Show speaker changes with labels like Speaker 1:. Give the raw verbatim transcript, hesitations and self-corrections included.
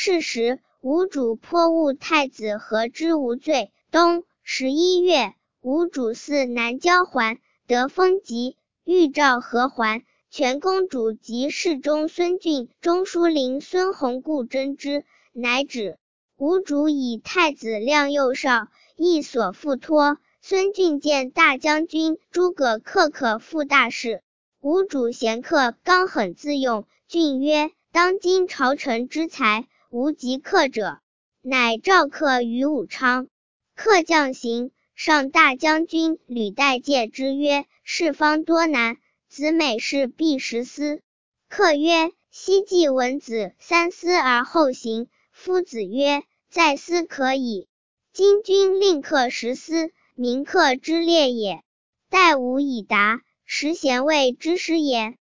Speaker 1: 是时，吴主颇恶太子，和之无罪。冬十一月，吴主嗣南郊还，得封疾，欲召和还。全公主及侍中孙俊、中书令孙弘固争之，乃止。吴主以太子量幼少，亦所附托。孙俊见大将军诸葛恪可复大事，吴主贤克，刚狠自用。俊曰：当今朝臣之才，无及恪者，乃召恪于武昌。恪将行，上大将军吕代戒之曰：事方多难，子每事必实思。恪曰：昔季文子三思而后行。夫子曰：再思可矣。今君令恪实思，民恪之列也。待吾已达，实贤谓之师也。